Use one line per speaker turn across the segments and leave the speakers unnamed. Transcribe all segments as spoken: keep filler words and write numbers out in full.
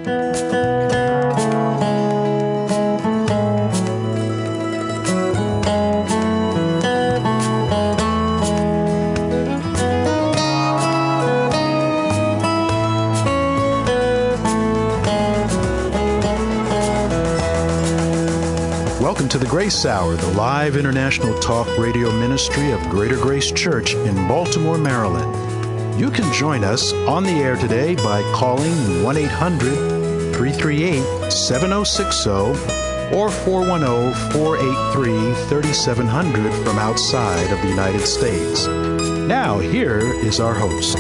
Welcome to the Grace Hour, the live international talk radio ministry of Greater Grace Church in Baltimore, Maryland. You can join us on the air today by calling one eight hundred, three three eight, seven oh six oh or four one zero, four eight three, three seven zero zero from outside of the United States. Now, here is our host.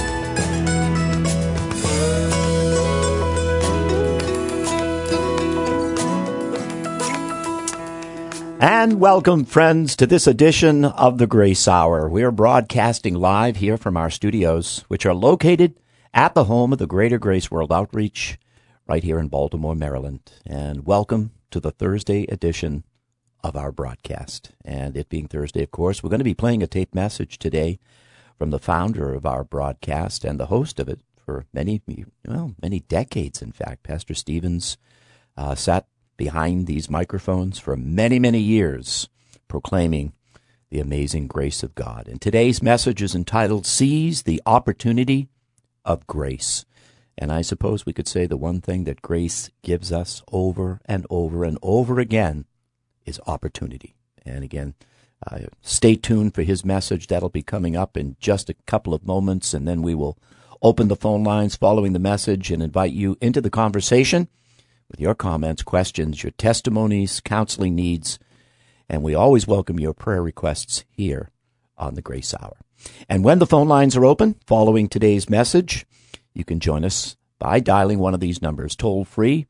And welcome, friends, to this edition of the Grace Hour. We are broadcasting live here from our studios, which are located at the home of the Greater Grace World Outreach, right here in Baltimore, Maryland. And welcome to the Thursday edition of our broadcast. And it being Thursday, of course, we're going to be playing a tape message today from the founder of our broadcast and the host of it for many, well, many decades, in fact. Pastor Stevens uh, sat behind these microphones for many, many years, proclaiming the amazing grace of God. And today's message is entitled, Seize the Opportunity of Grace. And I suppose we could say the one thing that grace gives us over and over and over again is opportunity. And again, uh, stay tuned for his message. That'll be coming up in just a couple of moments, and then we will open the phone lines following the message and invite you into the conversation with your comments, questions, your testimonies, counseling needs, and we always welcome your prayer requests here on the Grace Hour. And when the phone lines are open, following today's message, you can join us by dialing one of these numbers, toll-free.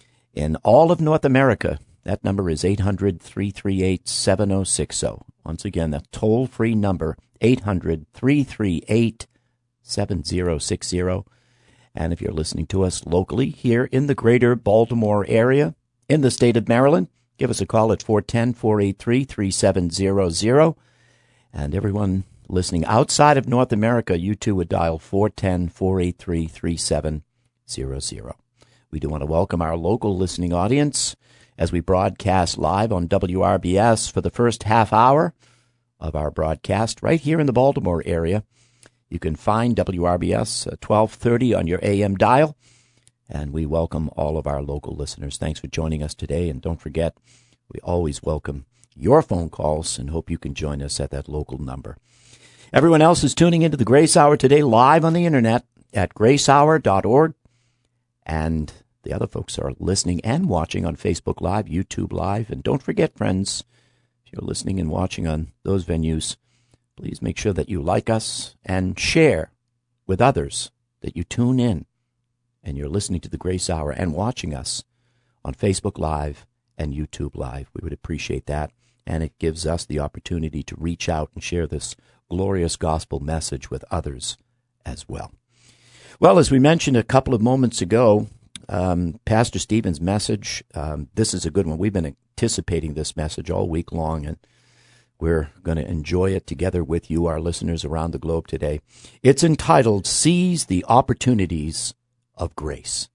In all of North America, that number is eight hundred, three three eight, seven oh six oh. Once again, that toll-free number, eight hundred, three three eight, seven oh six oh. And if you're listening to us locally here in the greater Baltimore area, in the state of Maryland, give us a call at four one zero, four eight three, three seven zero zero. And everyone listening outside of North America, you too would dial four one zero, four eight three, three seven zero zero. We do want to welcome our local listening audience as we broadcast live on W R B S for the first half hour of our broadcast right here in the Baltimore area. You can find W R B S at twelve thirty on your A M dial, and we welcome all of our local listeners. Thanks for joining us today, and don't forget, we always welcome your phone calls and hope you can join us at that local number. Everyone else is tuning into the Grace Hour today live on the internet at grace hour dot org, and the other folks are listening and watching on Facebook Live, YouTube Live, and don't forget, friends, if you're listening and watching on those venues, please make sure that you like us and share with others that you tune in and you're listening to the Grace Hour and watching us on Facebook Live and YouTube Live. We would appreciate that, and it gives us the opportunity to reach out and share this glorious gospel message with others as well. Well, as we mentioned a couple of moments ago, um, Pastor Stephen's message, um, this is a good one. We've been anticipating this message all week long, and we're going to enjoy it together with you, our listeners around the globe today. It's entitled, Seize the Opportunities of Grace.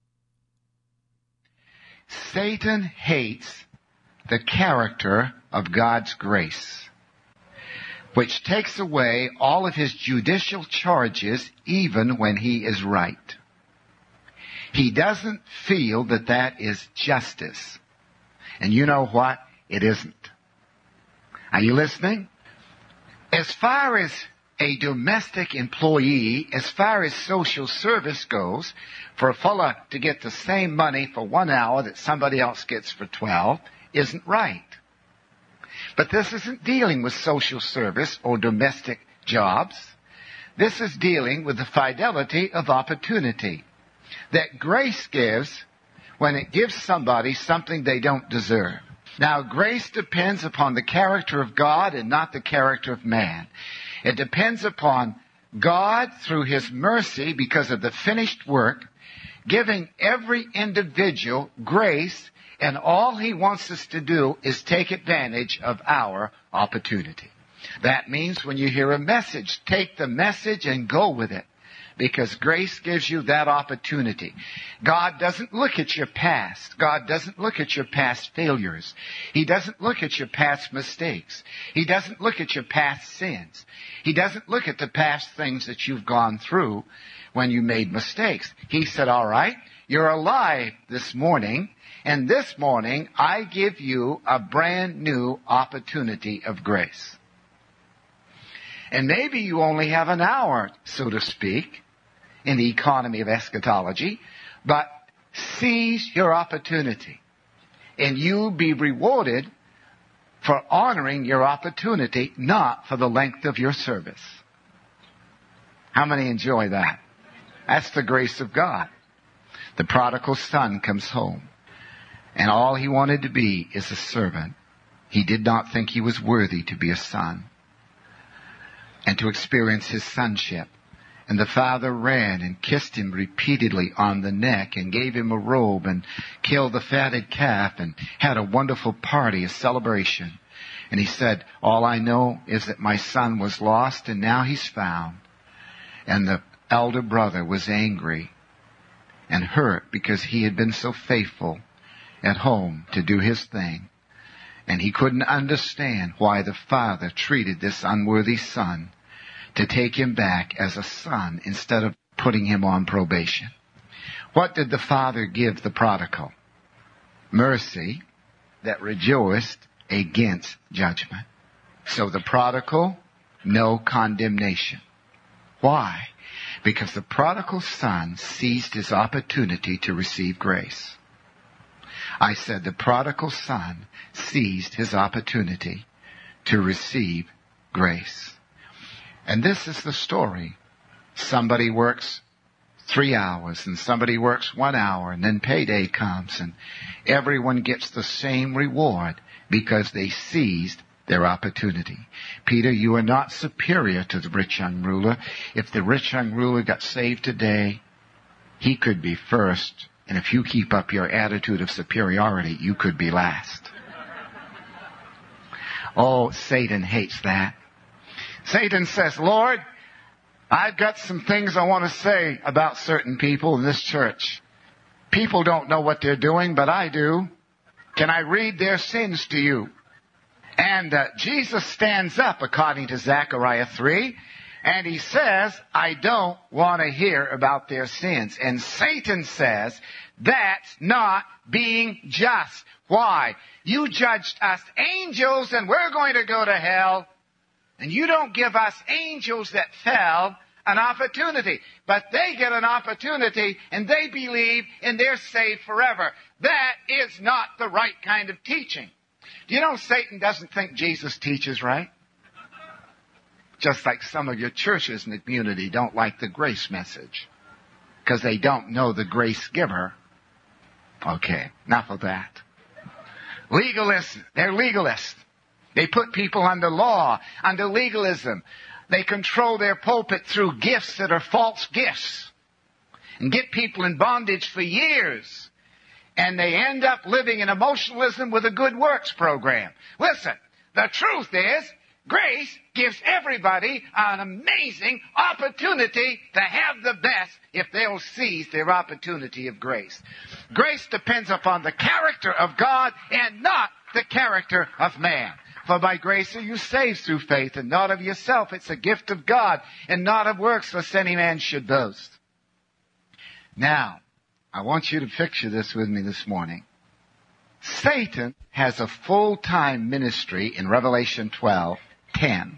Satan hates the character of God's grace, which takes away all of his judicial charges even when he is right. He doesn't feel that that is justice. And you know what? It isn't. Are you listening? As far as a domestic employee, as far as social service goes, for a fella to get the same money for one hour that somebody else gets for twelve isn't right. But this isn't dealing with social service or domestic jobs. This is dealing with the fidelity of opportunity that grace gives when it gives somebody something they don't deserve. Now, grace depends upon the character of God and not the character of man. It depends upon God through his mercy because of the finished work, giving every individual grace, and all he wants us to do is take advantage of our opportunity. That means when you hear a message, take the message and go with it. because grace gives you that opportunity. God doesn't look at your past. God doesn't look at your past failures. He doesn't look at your past mistakes. He doesn't look at your past sins. He doesn't look at the past things that you've gone through when you made mistakes. He said, all right, you're alive this morning, and this morning I give you a brand new opportunity of grace. And maybe you only have an hour, so to speak, in the economy of eschatology, but seize your opportunity, and you'll be rewarded for honoring your opportunity, not for the length of your service. How many enjoy that? That's the grace of God. The prodigal son comes home, and all he wanted to be is a servant. He did not think he was worthy to be a son and to experience his sonship. And the father ran and kissed him repeatedly on the neck and gave him a robe and killed the fatted calf and had a wonderful party, a celebration. And he said, all I know is that my son was lost and now he's found. And the elder brother was angry and hurt because he had been so faithful at home to do his thing. And he couldn't understand why the father treated this unworthy son to take him back as a son instead of putting him on probation. What did the father give the prodigal? Mercy that rejoiced against judgment. So the prodigal, no condemnation. Why? Because the prodigal son seized his opportunity to receive grace. I said the prodigal son seized his opportunity to receive grace. And this is the story. Somebody works three hours and somebody works one hour and then payday comes and everyone gets the same reward because they seized their opportunity. Peter, you are not superior to the rich young ruler. If the rich young ruler got saved today, he could be first. And if you keep up your attitude of superiority, you could be last. Oh, Satan hates that. Satan says, Lord, I've got some things I want to say about certain people in this church. People don't know what they're doing, but I do. Can I read their sins to you? And uh, Jesus stands up, according to Zechariah three, and he says, I don't want to hear about their sins. And Satan says, that's not being just. Why? You judged us angels and we're going to go to hell. And you don't give us angels that fell an opportunity. But they get an opportunity and they believe and they're saved forever. That is not the right kind of teaching. Do you know Satan doesn't think Jesus teaches right? Just like some of your churches in the community don't like the grace message because they don't know the grace giver. Okay, enough of that. Legalists, they're legalists. They put people under law, under legalism. They control their pulpit through gifts that are false gifts and get people in bondage for years. And they end up living in emotionalism with a good works program. Listen, the truth is, grace gives everybody an amazing opportunity to have the best if they'll seize their opportunity of grace. Grace depends upon the character of God and not the character of man. For by grace are you saved through faith, and not of yourself. It's a gift of God, and not of works, lest any man should boast. Now, I want you to picture this with me this morning. Satan has a full-time ministry in Revelation twelve ten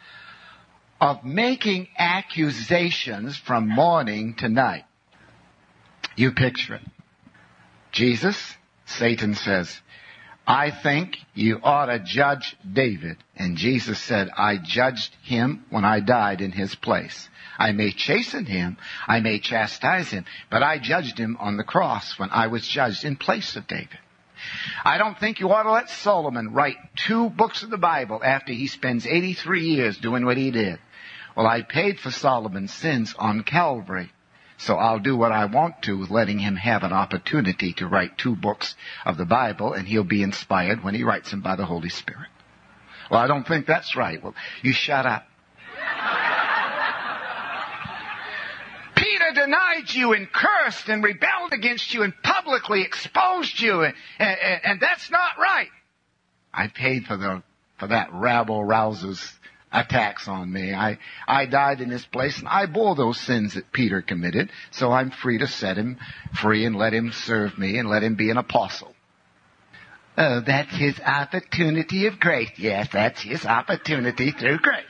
of making accusations from morning to night. You picture it. Jesus, Satan says, I think you ought to judge David. And Jesus said, I judged him when I died in his place. I may chasten him, I may chastise him, but I judged him on the cross when I was judged in place of David. I don't think you ought to let Solomon write two books of the Bible after he spends eighty-three years doing what he did. Well, I paid for Solomon's sins on Calvary. So I'll do what I want to with letting him have an opportunity to write two books of the Bible, and he'll be inspired when he writes them by the Holy Spirit. Well, I don't think that's right. Well, you shut up. denied you and cursed and rebelled against you and publicly exposed you, and, and, and that's not right. I paid for the for that rabble-rouser's attacks on me. I, I died in this place, and I bore those sins that Peter committed, so I'm free to set him free and let him serve me and let him be an apostle. Oh, that's his opportunity of grace. Yes, that's his opportunity through grace.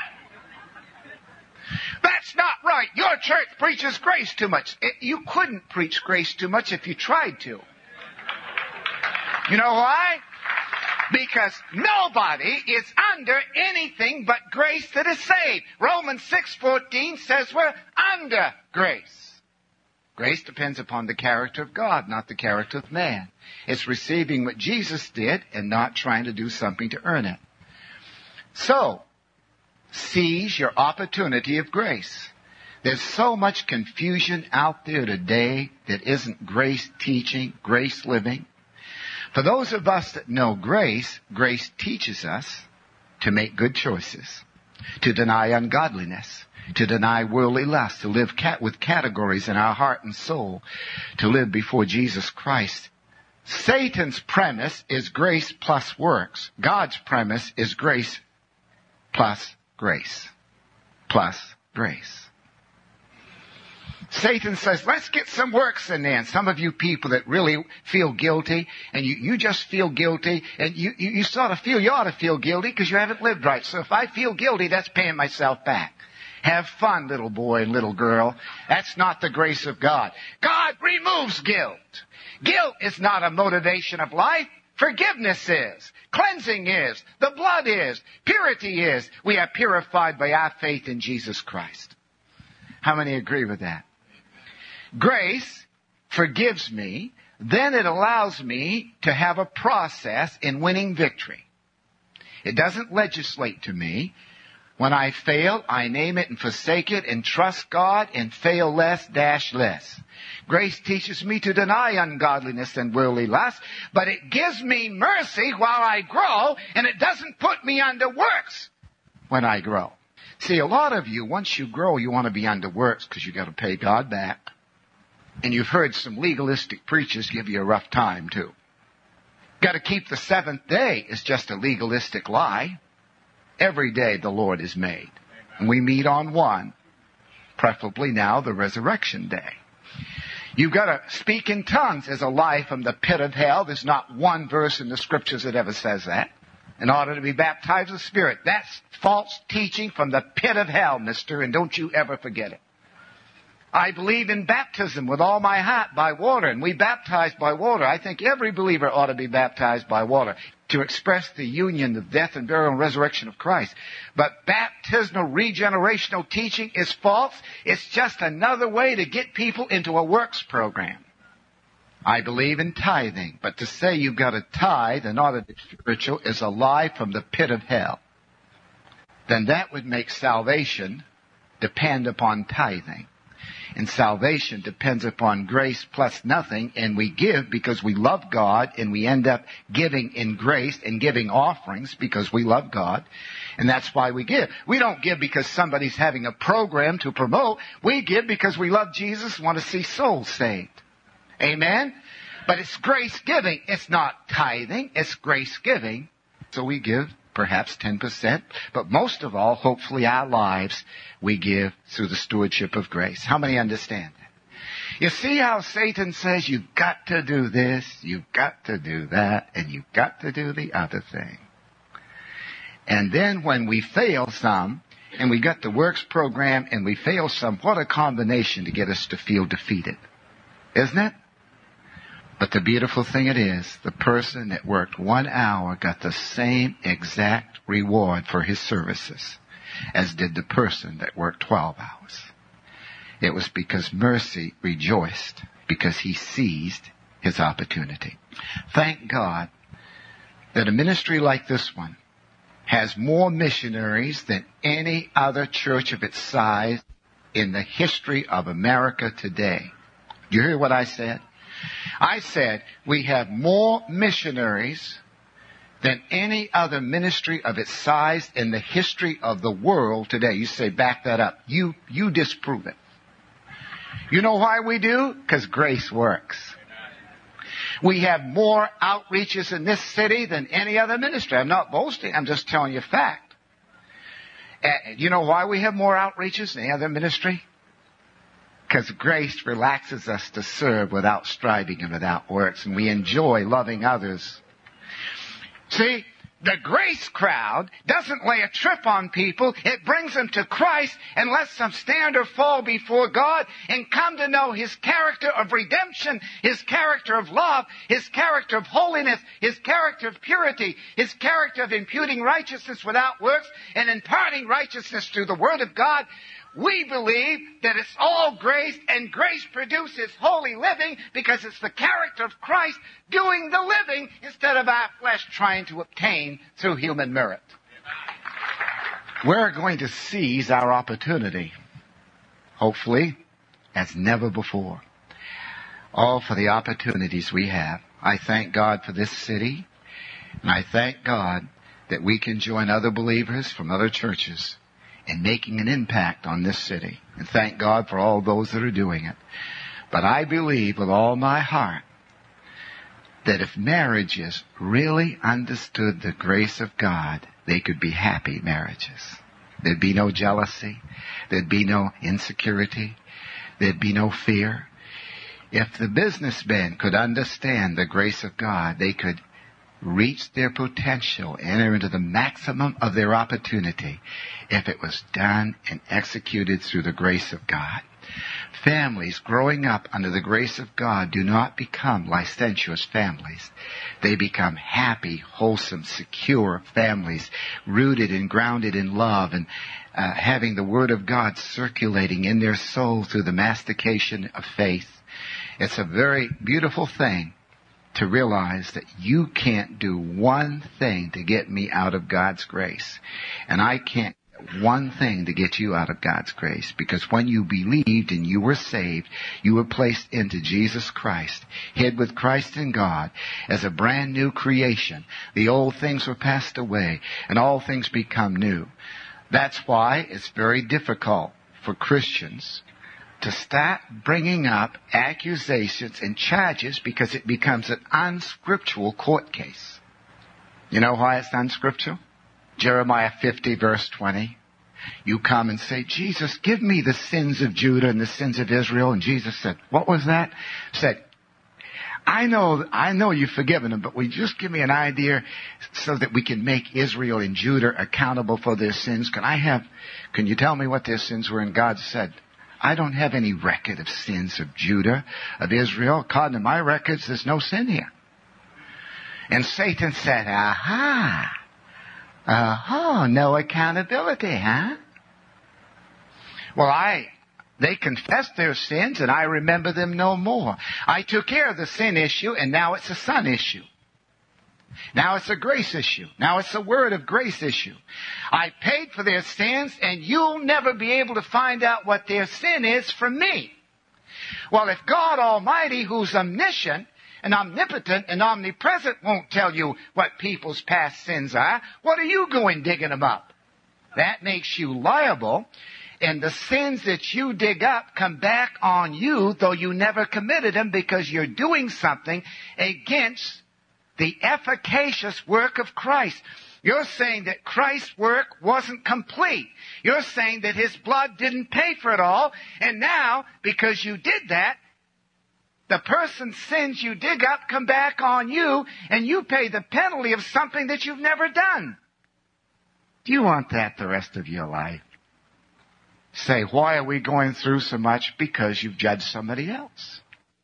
That's not right. Your church preaches grace too much. It, you couldn't preach grace too much if you tried to. You know why? Because nobody is under anything but grace that is saved. Romans six fourteen says we're under grace. Grace depends upon the character of God, not the character of man. It's receiving what Jesus did and not trying to do something to earn it. So, seize your opportunity of grace. There's so much confusion out there today that isn't grace teaching, grace living. For those of us that know grace, grace teaches us to make good choices, to deny ungodliness, to deny worldly lust, to live cat- with categories in our heart and soul, to live before Jesus Christ. Satan's premise is grace plus works. God's premise is grace plus grace. Plus grace. Satan says, let's get some works in there. And some of you people that really feel guilty, and you, you just feel guilty, and you, you, you sort of feel you ought to feel guilty because you haven't lived right. So if I feel guilty, that's paying myself back. Have fun, little boy and little girl. That's not the grace of God. God removes guilt. Guilt is not a motivation of life. Forgiveness is. Cleansing is. The blood is. Purity is. We are purified by our faith in Jesus Christ. How many agree with that? Grace forgives me, then it allows me to have a process in winning victory. It doesn't legislate to me. When I fail, I name it and forsake it and trust God and fail less, dash less. Grace teaches me to deny ungodliness and worldly lust, but it gives me mercy while I grow, and it doesn't put me under works when I grow. See, a lot of you, once you grow, you want to be under works because you got to pay God back. And you've heard some legalistic preachers give you a rough time, too. Got to keep the seventh day is just a legalistic lie. Every day the Lord is made. And we meet on one, preferably now the resurrection day. You've got to speak in tongues as a lie from the pit of hell. There's not one verse in the scriptures that ever says that. In order to be baptized with the Spirit. That's false teaching from the pit of hell, mister, and don't you ever forget it. I believe in baptism with all my heart by water, and we baptize by water. I think every believer ought to be baptized by water to express the union, the death and burial and resurrection of Christ. But baptismal regenerational teaching is false. It's just another way to get people into a works program. I believe in tithing, but to say you've got to tithe in order to be spiritual is a lie from the pit of hell. Then that would make salvation depend upon tithing. And salvation depends upon grace plus nothing, and we give because we love God, and we end up giving in grace and giving offerings because we love God, and that's why we give. We don't give because somebody's having a program to promote. We give because we love Jesus and want to see souls saved. Amen? But it's grace giving. It's not tithing. It's grace giving. So we give perhaps ten percent, but most of all, hopefully our lives, we give through the stewardship of grace. How many understand that? You see how Satan says you've got to do this, you've got to do that, and you've got to do the other thing. And then when we fail some, and we got the works program, and we fail some, what a combination to get us to feel defeated. Isn't it? But the beautiful thing it is, the person that worked one hour got the same exact reward for his services as did the person that worked twelve hours. It was because mercy rejoiced because he seized his opportunity. Thank God that a ministry like this one has more missionaries than any other church of its size in the history of America today. You hear what I said? I said we have more missionaries than any other ministry of its size in the history of the world today. You say, back that up. You, you disprove it. You know why we do? Because grace works. We have more outreaches in this city than any other ministry. I'm not boasting. I'm just telling you fact. Uh, you know why we have more outreaches than any other ministry? Because grace relaxes us to serve without striving and without works, and we enjoy loving others. See, the grace crowd doesn't lay a trip on people. It brings them to Christ and lets them stand or fall before God and come to know His character of redemption, His character of love, His character of holiness, His character of purity, His character of imputing righteousness without works and imparting righteousness through the Word of God. We believe that it's all grace, and grace produces holy living because it's the character of Christ doing the living instead of our flesh trying to obtain through human merit. We're going to seize our opportunity, hopefully, as never before. All for the opportunities we have. I thank God for this city, and I thank God that we can join other believers from other churches and making an impact on this city. And thank God for all those that are doing it. But I believe with all my heart that if marriages really understood the grace of God, they could be happy marriages. There'd be no jealousy. There'd be no insecurity. There'd be no fear. If the businessmen could understand the grace of God, they could reach their potential, enter into the maximum of their opportunity if it was done and executed through the grace of God. Families growing up under the grace of God do not become licentious families. They become happy, wholesome, secure families, rooted and grounded in love and uh, having the Word of God circulating in their soul through the mastication of faith. It's a very beautiful thing to realize that you can't do one thing to get me out of God's grace. And I can't do one thing to get you out of God's grace. Because when you believed and you were saved, you were placed into Jesus Christ, hid with Christ in God as a brand new creation. The old things were passed away and all things become new. That's why it's very difficult for Christians to start bringing up accusations and charges because it becomes an unscriptural court case. You know why it's unscriptural? Jeremiah fifty verse twenty. You come and say, Jesus, give me the sins of Judah and the sins of Israel. And Jesus said, what was that? Said, I know, I know you've forgiven them, but will you just give me an idea so that we can make Israel and Judah accountable for their sins? Can I have, can you tell me what their sins were? And God said, I don't have any record of sins of Judah, of Israel. According to my records, there's no sin here. And Satan said, aha, aha, no accountability, huh? Well, I, they confessed their sins and I remember them no more. I took care of the sin issue and now it's a son issue. Now it's a grace issue. Now it's a word of grace issue. I paid for their sins, and you'll never be able to find out what their sin is from me. Well, if God Almighty, who's omniscient and omnipotent and omnipresent, won't tell you what people's past sins are, what are you going digging them up? That makes you liable, and the sins that you dig up come back on you, though you never committed them, because you're doing something against the efficacious work of Christ. You're saying that Christ's work wasn't complete. You're saying that His blood didn't pay for it all. And now, because you did that, the person's sins you dig up come back on you, and you pay the penalty of something that you've never done. Do you want that the rest of your life? Say, why are we going through so much? Because you've judged somebody else.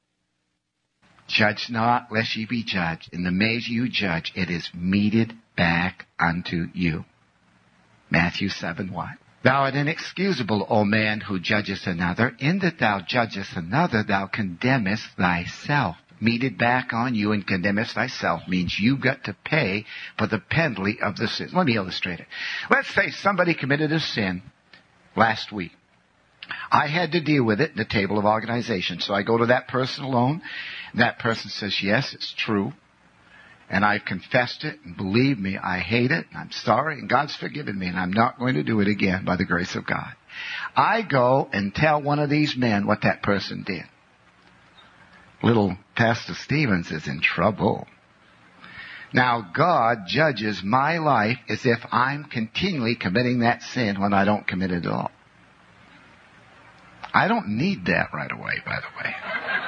Judge not, lest ye be judged. In the measure you judge, it is meted back unto you. Matthew seven one. Thou art inexcusable, O man, who judgest another. In that thou judgest another, thou condemnest thyself. Meted back on you and condemnest thyself means you got to pay for the penalty of the sin. Let me illustrate it. Let's say somebody committed a sin last week. I had to deal with it in the table of organization. So I go to that person alone. And that person says, yes, it's true. And I've confessed it. And believe me, I hate it. And I'm sorry. And God's forgiven me. And I'm not going to do it again by the grace of God. I go and tell one of these men what that person did. Little Pastor Stevens is in trouble. Now, God judges my life as if I'm continually committing that sin when I don't commit it at all. I don't need that right away, by the way.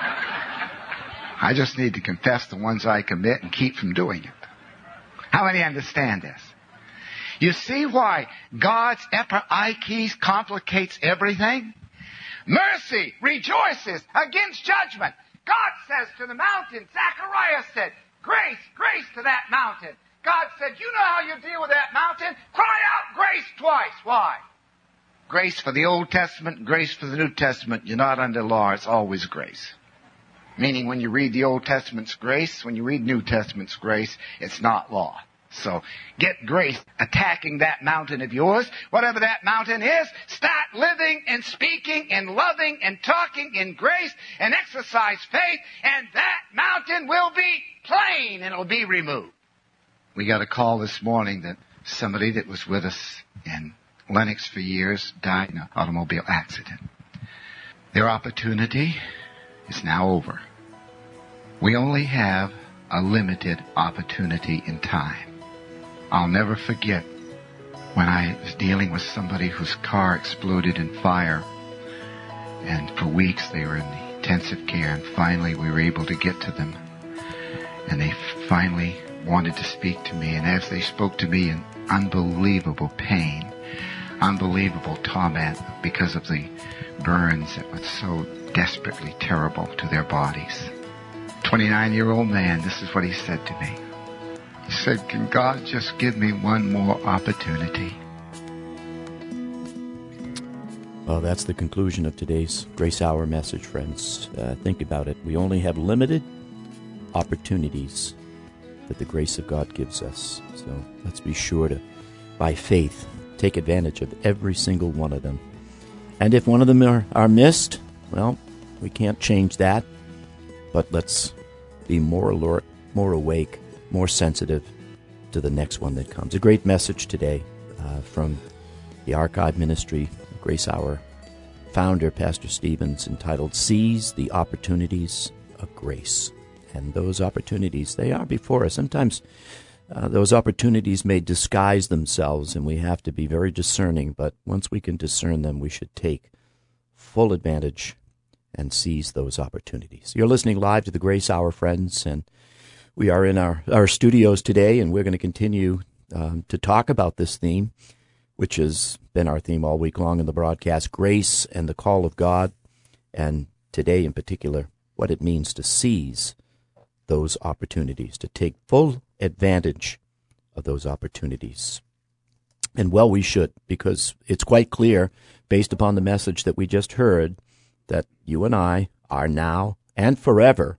I just need to confess the ones I commit and keep from doing it. How many understand this? You see why God's upper eye keys complicates everything? Mercy rejoices against judgment. God says to the mountain, Zechariah said, grace, grace to that mountain. God said, you know how you deal with that mountain? Cry out grace twice. Why? Grace for the Old Testament, grace for the New Testament. You're not under law. It's always grace. Meaning when you read the Old Testament's grace, when you read New Testament's grace, it's not law. So get grace attacking that mountain of yours, whatever that mountain is. Start living and speaking and loving and talking in grace and exercise faith, and that mountain will be plain and it'll be removed. We got a call this morning that somebody that was with us in Lenox for years died in an automobile accident. Their opportunity is now over. We only have a limited opportunity in time. I'll never forget when I was dealing with somebody whose car exploded in fire, and for weeks they were in the intensive care, and finally we were able to get to them, and they finally wanted to speak to me, and as they spoke to me in unbelievable pain, unbelievable torment because of the burns that were so desperately terrible to their bodies. twenty-nine-year-old man, this is what he said to me. He said, can God just give me one more opportunity?
Well, that's the conclusion of today's Grace Hour message, friends. Uh, think about it. We only have limited opportunities that the grace of God gives us. So let's be sure to, by faith, take advantage of every single one of them. And if one of them are, are missed, well, we can't change that. But let's be more alert, more awake, more sensitive to the next one that comes. A great message today uh, from the Archive Ministry, Grace Hour founder, Pastor Stevens, entitled Seize the Opportunities of Grace. And those opportunities, they are before us. Sometimes uh, those opportunities may disguise themselves, and we have to be very discerning. But once we can discern them, we should take full advantage and seize those opportunities. You're listening live to the Grace Hour, friends, and we are in our, our studios today, and we're going to continue um, to talk about this theme, which has been our theme all week long in the broadcast, grace and the call of God, and today in particular, what it means to seize those opportunities, to take full advantage of those opportunities. And well, we should, because it's quite clear, based upon the message that we just heard, that you and I are now and forever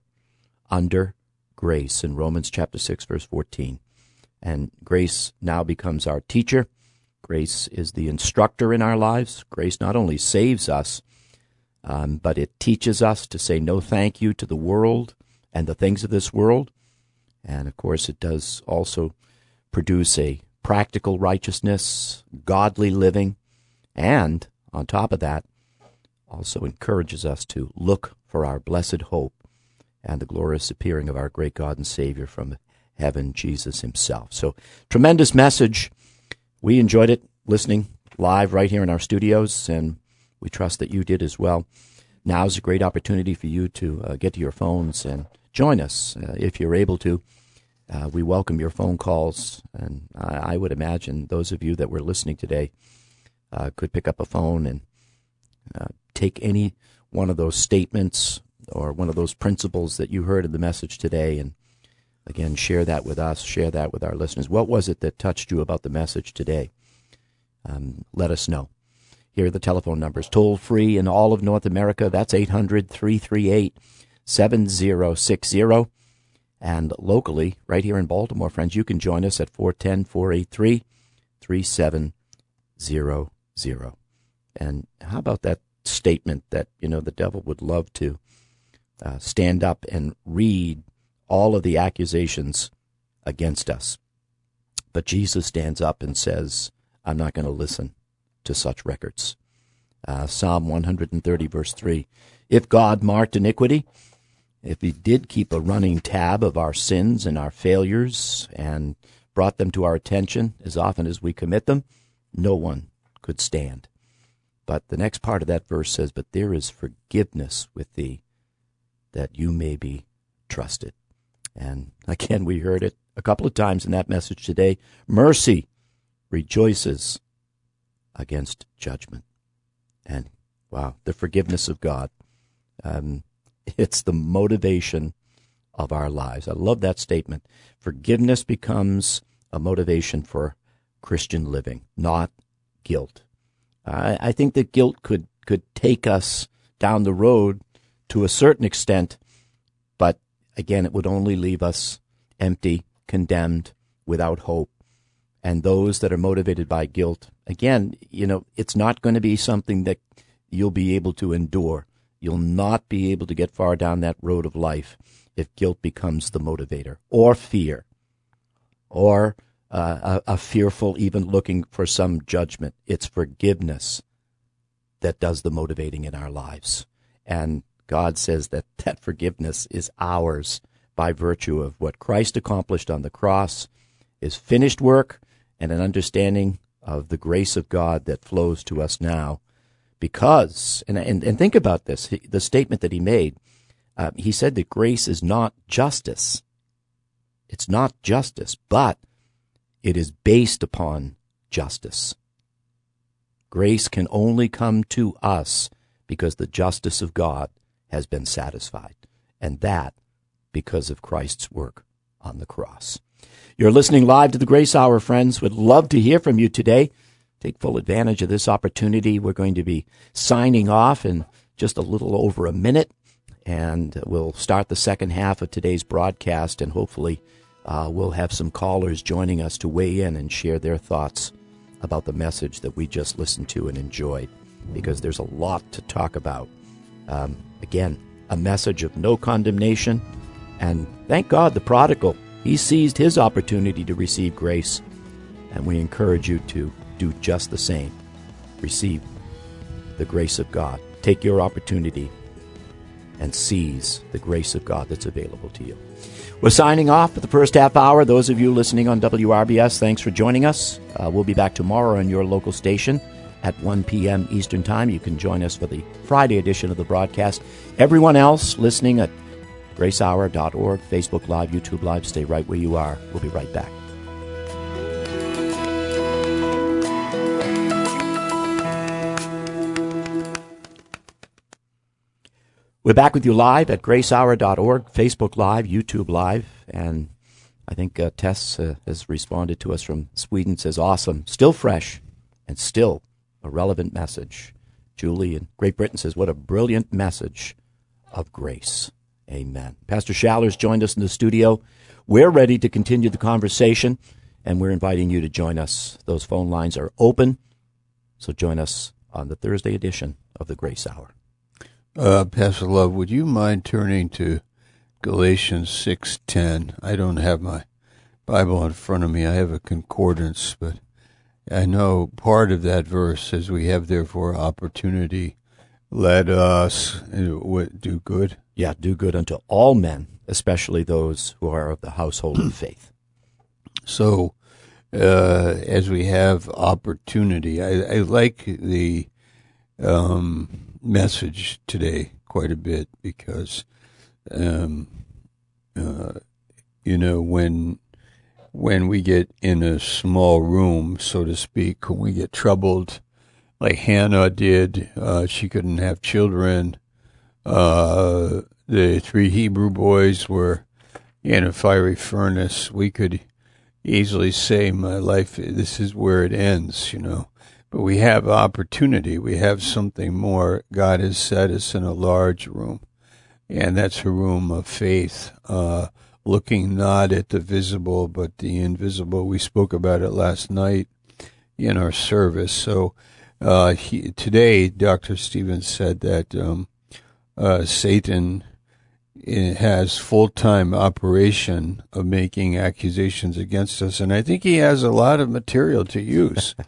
under grace in Romans chapter six, verse fourteen. And grace now becomes our teacher. Grace is the instructor in our lives. Grace not only saves us, um, but it teaches us to say no thank you to the world and the things of this world. And, of course, it does also produce a practical righteousness, godly living, and, on top of that, also encourages us to look for our blessed hope and the glorious appearing of our great God and Savior from heaven, Jesus himself. So, tremendous message. We enjoyed it listening live right here in our studios, and we trust that you did as well. Now's a great opportunity for you to uh, get to your phones and join us uh, if you're able to. Uh, we welcome your phone calls, and I, I would imagine those of you that were listening today uh, could pick up a phone and uh, take any one of those statements or one of those principles that you heard in the message today, and again, share that with us, share that with our listeners. What was it that touched you about the message today? Um, let us know. Here are the telephone numbers. Toll free in all of North America, that's eight hundred, three three eight, seven zero six zero. And locally, right here in Baltimore, friends, you can join us at four one zero, four eight three, three seven zero zero. And how about that statement that, you know, the devil would love to uh, stand up and read all of the accusations against us. But Jesus stands up and says, I'm not going to listen to such records. Uh, Psalm one thirty, verse three. If God marked iniquity, if he did keep a running tab of our sins and our failures and brought them to our attention as often as we commit them, no one could stand. But the next part of that verse says, but there is forgiveness with thee, that you may be trusted. And again, we heard it a couple of times in that message today. Mercy rejoices against judgment. And wow, the forgiveness of God. Um, it's the motivation of our lives. I love that statement. Forgiveness becomes a motivation for Christian living, not guilt. I, I think that guilt could, could take us down the road to a certain extent, but again, it would only leave us empty, condemned, without hope. And those that are motivated by guilt, again, you know, it's not going to be something that you'll be able to endure. You'll not be able to get far down that road of life if guilt becomes the motivator, or fear, or uh, a, a fearful even looking for some judgment. It's forgiveness that does the motivating in our lives. And God says that that forgiveness is ours by virtue of what Christ accomplished on the cross, his finished work, and an understanding of the grace of God that flows to us now. Because, and, and, and think about this, the statement that he made, uh, he said that grace is not justice. It's not justice, but it is based upon justice. Grace can only come to us because the justice of God has been satisfied, and that because of Christ's work on the cross. You're listening live to the Grace Hour, friends. Would love to hear from you today. Take full advantage of this opportunity. We're going to be signing off in just a little over a minute, and we'll start the second half of today's broadcast, and hopefully uh, we'll have some callers joining us to weigh in and share their thoughts about the message that we just listened to and enjoyed, because there's a lot to talk about. Um, again, a message of no condemnation, and thank God the prodigal, he seized his opportunity to receive grace, and we encourage you to do just the same. Receive the grace of God. Take your opportunity and seize the grace of God that's available to you. We're signing off for the first half hour. Those of you listening on W R B S, thanks for joining us. Uh, we'll be back tomorrow on your local station at one p.m. Eastern Time. You can join us for the Friday edition of the broadcast. Everyone else listening at grace hour dot org, Facebook Live, YouTube Live, stay right where you are. We'll be right back. We're back with you live at grace hour dot org, Facebook Live, YouTube Live, and I think uh, Tess uh, has responded to us from Sweden, says, awesome, still fresh, and still a relevant message. Julie in Great Britain says, what a brilliant message of grace. Amen. Pastor Schaller's joined us in the studio. We're ready to continue the conversation, and we're inviting you to join us. Those phone lines are open, so join us on the Thursday edition of the Grace Hour.
Uh, Pastor Love, would you mind turning to Galatians six ten? I don't have my Bible in front of me. I have a concordance, but I know part of that verse says, we have therefore opportunity. Let us do good.
Yeah, do good unto all men, especially those who are of the household of faith.
So, uh, as we have opportunity, I, I like the um, message today quite a bit because, um, uh, you know, when when we get in a small room, so to speak, when we get troubled, like Hannah did, uh, she couldn't have children. Uh, the three Hebrew boys were in a fiery furnace. We could easily say, my life, this is where it ends, you know. But we have opportunity. We have something more. God has set us in a large room, and that's a room of faith, uh, looking not at the visible but the invisible. We spoke about it last night in our service. So uh, he, today, Doctor Stevens said that um, uh, Satan has full-time operation of making accusations against us, and I think he has a lot of material to use.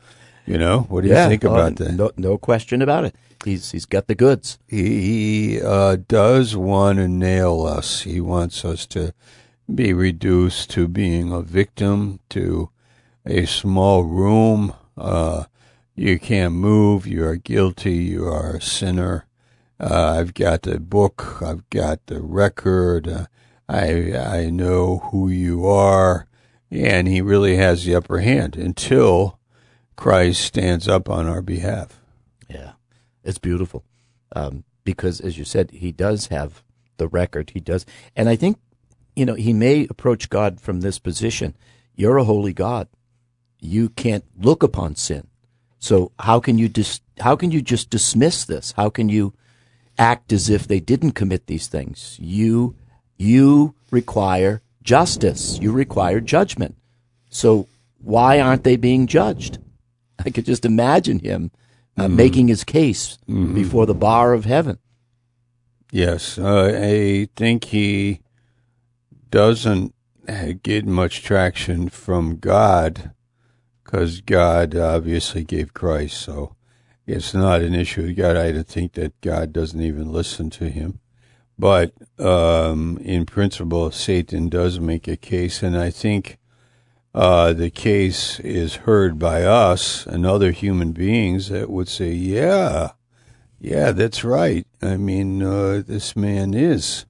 You know, what do
yeah,
you think
oh,
about that?
No, no question about it. He's he's got the goods.
He uh, does want to nail us. He wants us to be reduced to being a victim, to a small room. Uh, you can't move. You are guilty. You are a sinner. Uh, I've got the book. I've got the record. Uh, I I know who you are. And he really has the upper hand until Christ stands up on our behalf.
Yeah, it's beautiful. Um, because, as you said, he does have the record. He does. And I think, you know, he may approach God from this position. You're a holy God. You can't look upon sin. So how can you dis- how can you just dismiss this? How can you act as if they didn't commit these things? You you require justice. You require judgment. So why aren't they being judged? I could just imagine him uh, mm-hmm. making his case mm-hmm. before the bar of heaven.
Yes, uh, I think he doesn't get much traction from God because God obviously gave Christ, so it's not an issue with God. I think that God doesn't even listen to him. But um, in principle, Satan does make a case, and I think uh, the case is heard by us and other human beings that would say, yeah, yeah, that's right. I mean, uh, this man is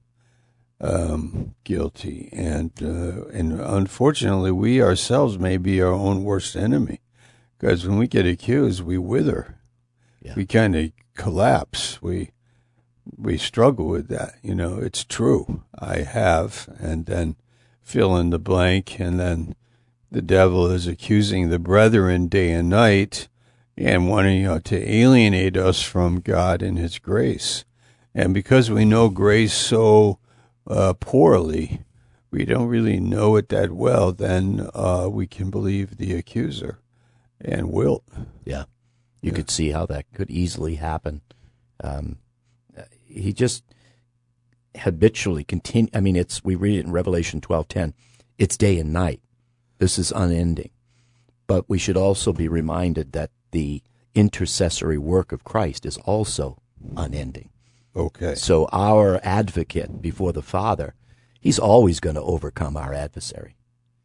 um, guilty, and uh, and unfortunately, we ourselves may be our own worst enemy, because when we get accused, we wither, yeah. we kind of collapse, we. We struggle with that. You know, it's true. I have. And then fill in the blank. And then the devil is accusing the brethren day and night and wanting, you know, to alienate us from God and his grace. And because we know grace so uh, poorly, we don't really know it that well, then uh, we can believe the accuser and will.
Yeah. You yeah. could see how that could easily happen. Um He just habitually continue. I mean, it's we read it in Revelation twelve ten. It's day and night. This is unending. But we should also be reminded that the intercessory work of Christ is also unending.
Okay.
So our advocate before the Father, he's always going to overcome our adversary.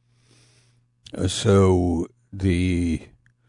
Uh, so the,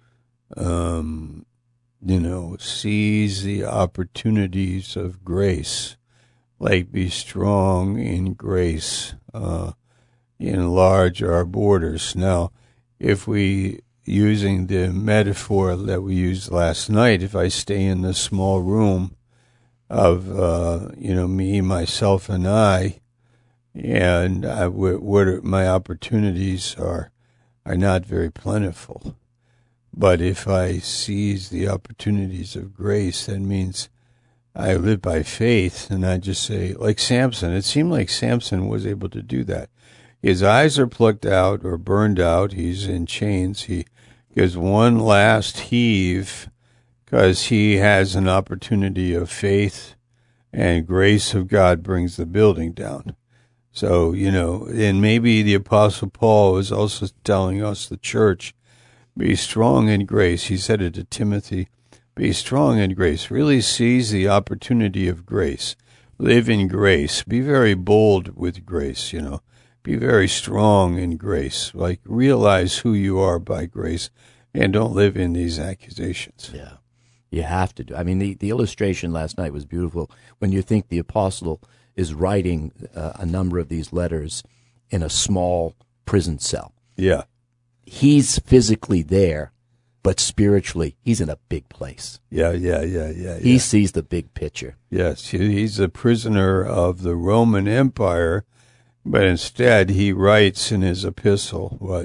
um. you know, seize the opportunities of grace, like be strong in grace, uh, enlarge our borders. Now, if we, using the metaphor that we used last night, if I stay in the small room of, uh, you know, me, myself, and I, and I, what, what my opportunities are, are not very plentiful. But if I seize the opportunities of grace, that means I live by faith, and I just say, like Samson, it seemed like Samson was able to do that. His eyes are plucked out or burned out. He's in chains. He gives one last heave because he has an opportunity of faith, and grace of God brings the building down. So, you know, and maybe the Apostle Paul is also telling us, the church, be strong in grace. He said it to Timothy. Be strong in grace. Really seize the opportunity of grace. Live in grace. Be very bold with grace, you know. Be very strong in grace. Like, realize who you are by grace and don't live in these accusations.
Yeah. You have to do. I mean, the, the illustration last night was beautiful. When you think the apostle is writing uh, a number of these letters in a small prison cell.
Yeah.
He's physically there, but spiritually, he's in a big place.
Yeah, yeah, yeah, yeah.
He
yeah.
sees the big picture.
Yes, he's a prisoner of the Roman Empire, but instead he writes in his epistle what?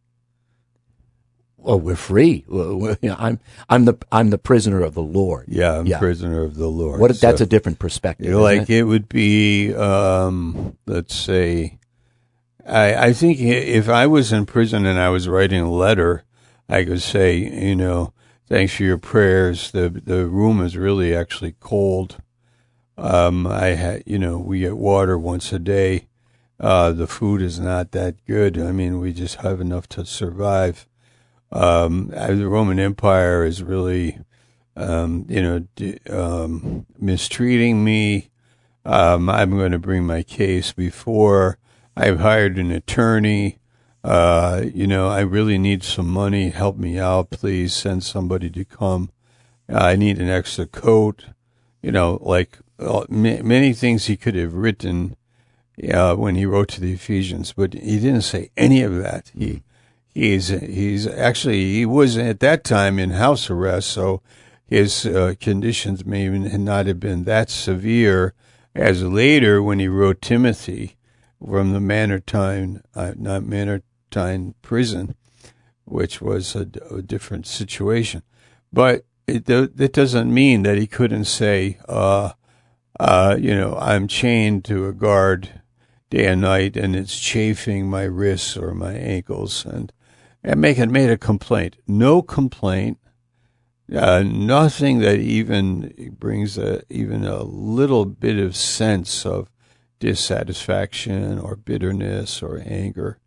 Oh, we're free. I'm I'm the I'm the prisoner of the Lord.
Yeah, I'm yeah. prisoner of the Lord.
What? That's so, a different perspective.
Like
it?
it would be, um, let's say. I, I think if I was in prison and I was writing a letter, I could say, you know, thanks for your prayers. The the room is really actually cold. Um, I had, you know, we get water once a day. Uh, the food is not that good. I mean, we just have enough to survive. um, the Roman Empire is really, um, you know, d- um, mistreating me. Um, I'm going to bring my case before. I've hired an attorney. Uh, you know, I really need some money. Help me out, please. Send somebody to come. I need an extra coat. You know, like uh, ma- many things he could have written uh, when he wrote to the Ephesians, but he didn't say any of that. He he's he's actually he was at that time in house arrest, so his uh, conditions may not have been that severe as later when he wrote Timothy from the Mamertine, uh, not Mamertine prison, which was a, a different situation. But it, that doesn't mean that he couldn't say, uh, uh, you know, I'm chained to a guard day and night, and it's chafing my wrists or my ankles, and and make it made a complaint. No complaint, uh, nothing that even brings a even a little bit of sense of dissatisfaction or bitterness or anger.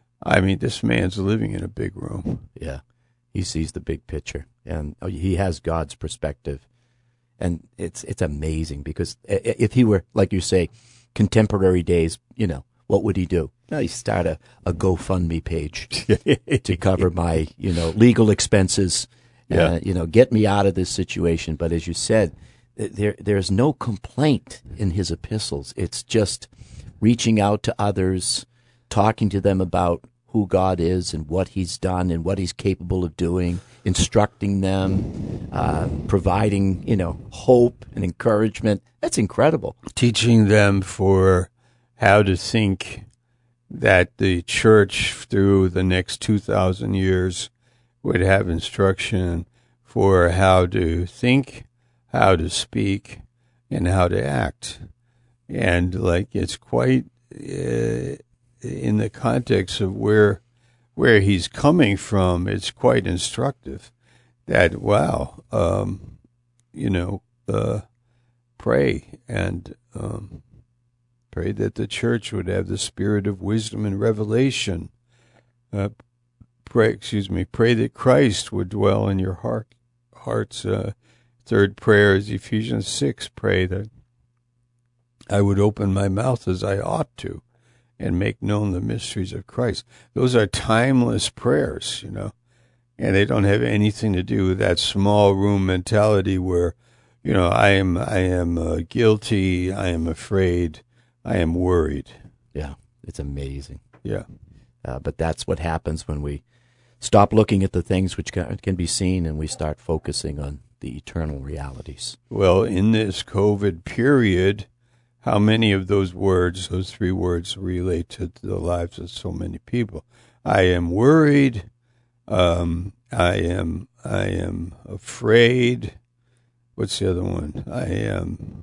I mean, this man's living in a big room.
Yeah, he sees the big picture, and he has God's perspective, and it's it's amazing because if he were, like you say, contemporary days, you know, what would he do? Well, he'd start a, a GoFundMe page to cover my, you know, legal expenses, yeah. uh, you know, get me out of this situation. But as you said, there there's no complaint in his epistles. It's just reaching out to others, talking to them about who God is and what he's done and what he's capable of doing, instructing them, uh, providing, you know, hope and encouragement. That's incredible.
Teaching them for how to think that the church through the next two thousand years would have instruction for how to think, how to speak, and how to act. And like it's quite uh, in the context of where where he's coming from, it's quite instructive that, wow, um, you know, uh, pray and um, pray that the church would have the spirit of wisdom and revelation. Uh, pray, excuse me, pray that Christ would dwell in your heart, hearts. Uh, third prayer is Ephesians six. Pray that I would open my mouth as I ought to and make known the mysteries of Christ. Those are timeless prayers, you know, and they don't have anything to do with that small room mentality where, you know, I am I am uh, guilty, I am afraid, I am worried.
Yeah, it's amazing.
Yeah.
Uh, but that's what happens when we stop looking at the things which can, can be seen and we start focusing on the eternal realities.
Well, in this COVID period, how many of those words, those three words, relate to the lives of so many people? I am worried. Um, I am. I am afraid. What's the other one? I am.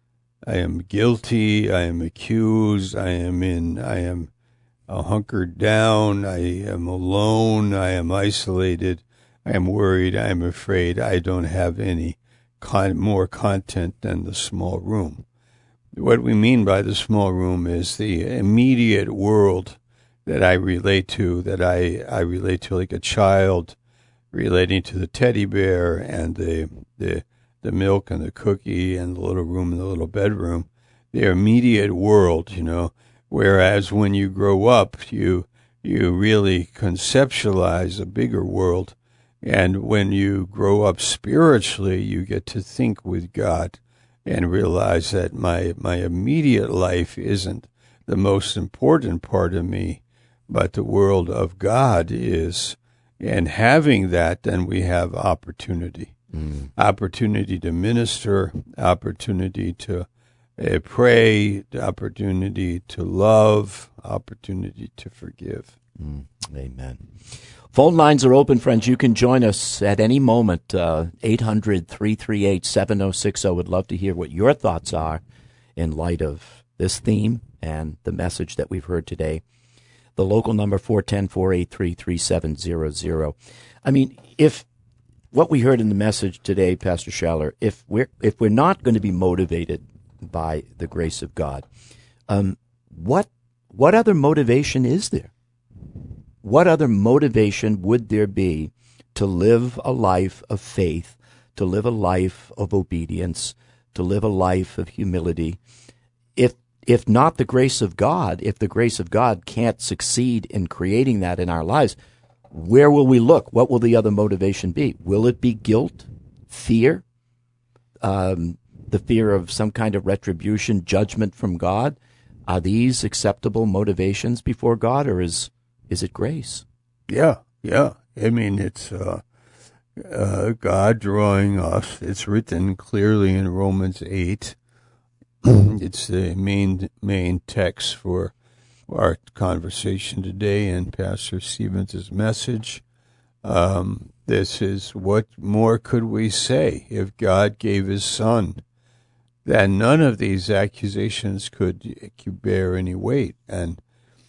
I am guilty. I am accused. I am in. I am uh, hunkered down. I am alone. I am isolated. I am worried. I am afraid. I don't have any con- more content than the small room. What we mean by the small room is the immediate world that I relate to, that I, I relate to like a child relating to the teddy bear and the, the, the milk and the cookie and the little room and the little bedroom, their immediate world, you know, whereas when you grow up, you, you really conceptualize a bigger world. And when you grow up spiritually, you get to think with God and realize that my, my immediate life isn't the most important part of me, but the world of God is. And having that, then we have opportunity. Mm. Opportunity to minister, opportunity to uh, pray, opportunity to love, opportunity to forgive.
Mm. Amen. Phone lines are open, friends. You can join us at any moment, uh, eight hundred, three three eight, seven oh six oh. Would love to hear what your thoughts are in light of this theme and the message that we've heard today. The local number, four one zero, four eight three, three seven zero zero. I mean, if what we heard in the message today, Pastor Schaller, if we're, if we're not going to be motivated by the grace of God, um, what what other motivation is there? what other motivation would there be to live a life of faith, to live a life of obedience, to live a life of humility, if if not the grace of God? If the grace of God can't succeed in creating that in our lives, where will we look? What will the other motivation be? Will it be guilt, fear, um, the fear of some kind of retribution, judgment from God? Are these acceptable motivations before God, or is is it grace?
Yeah, yeah. I mean, it's uh, uh, God drawing us. It's written clearly in Romans eight. It's the main main text for our conversation today and Pastor Stevens' message. Um, this is, what more could we say if God gave his son? Then none of these accusations could bear any weight. And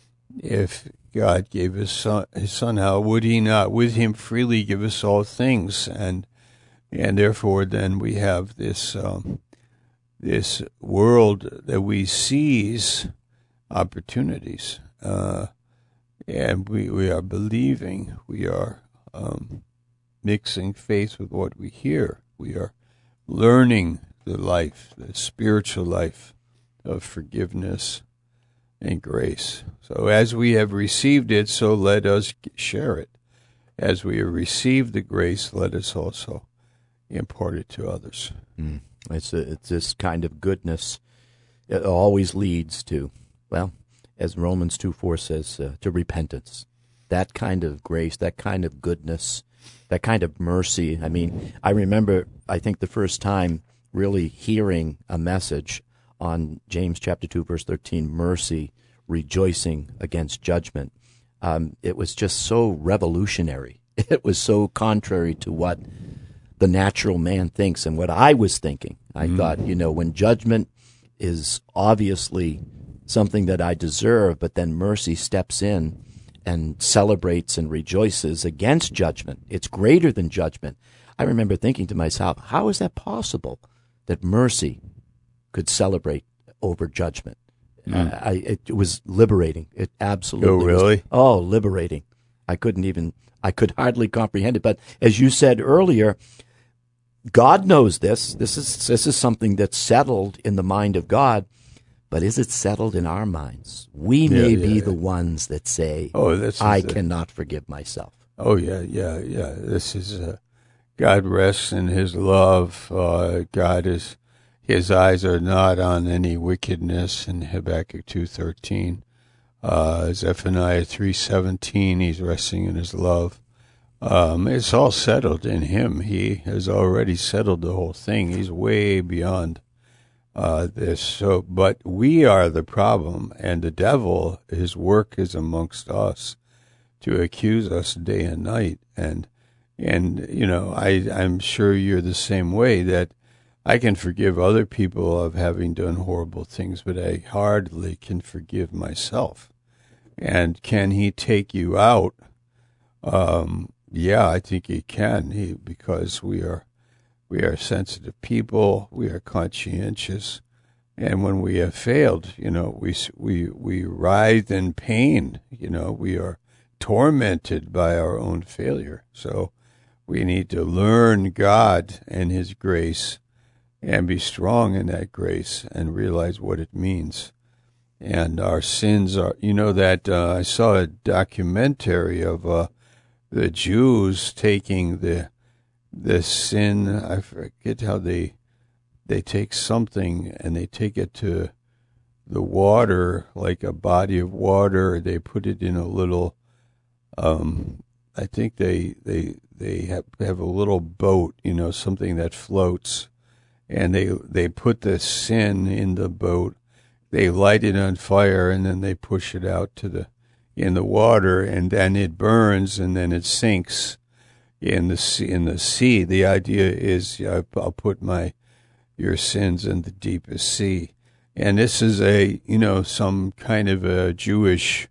if God gave his son, his son, how would he not with him freely give us all things? And and therefore, then we have this um, this world that we seize opportunities, uh, and we we are believing, we are um, mixing faith with what we hear. We are learning the life, the spiritual life of forgiveness and grace. So as we have received it, so let us share it. As we have received the grace, let us also impart it to others.
Mm. It's, a, it's this kind of goodness. It always leads to, well, as Romans two four says, uh, to repentance. That kind of grace, that kind of goodness, that kind of mercy. I mean, I remember, I think the first time really hearing a message on James chapter two, verse thirteen, mercy, rejoicing against judgment. Um, it was just so revolutionary. It was so contrary to what the natural man thinks and what I was thinking. I mm. thought, you know, when judgment is obviously something that I deserve, but then mercy steps in and celebrates and rejoices against judgment. It's greater than judgment. I remember thinking to myself, how is that possible that mercy could celebrate over judgment? Mm. Uh, I, it was liberating. It absolutely
Oh, really?
was, oh, liberating. I couldn't even, I could hardly comprehend it. But as you said earlier, God knows this. This is this is something that's settled in the mind of God. But is it settled in our minds? We
Yeah,
may
yeah,
be
yeah.
the ones that say,
Oh, this
I
is the-
cannot forgive myself.
Oh, yeah, yeah, yeah. This is, uh, God rests in his love. Uh, God is, his eyes are not on any wickedness in Habakkuk two thirteen. Uh, Zephaniah three seventeen, he's resting in his love. Um, it's all settled in him. He has already settled the whole thing. He's way beyond uh, this. So, but we are the problem, and the devil, his work is amongst us to accuse us day and night. And, and you know, I, I'm sure you're the same way, that I can forgive other people of having done horrible things, but I hardly can forgive myself. And can he take you out? Um, yeah, I think he can, he, because we are we are sensitive people, we are conscientious, and when we have failed, you know, we we we writhe in pain. You know, we are tormented by our own failure. So we need to learn God and his grace and be strong in that grace and realize what it means. And our sins are, you know, that uh, I saw a documentary of uh, the Jews taking the the sin, I forget how they they take something and they take it to the water, like a body of water. They put it in a little, um, I think they they they have, have a little boat, you know, something that floats, and they they put the sin in the boat. They light it on fire, and then they push it out to the in the water, and then it burns, and then it sinks in the sea. In the sea, the idea is, yeah, I'll put my your sins in the deepest sea, and this is a you know some kind of a Jewish,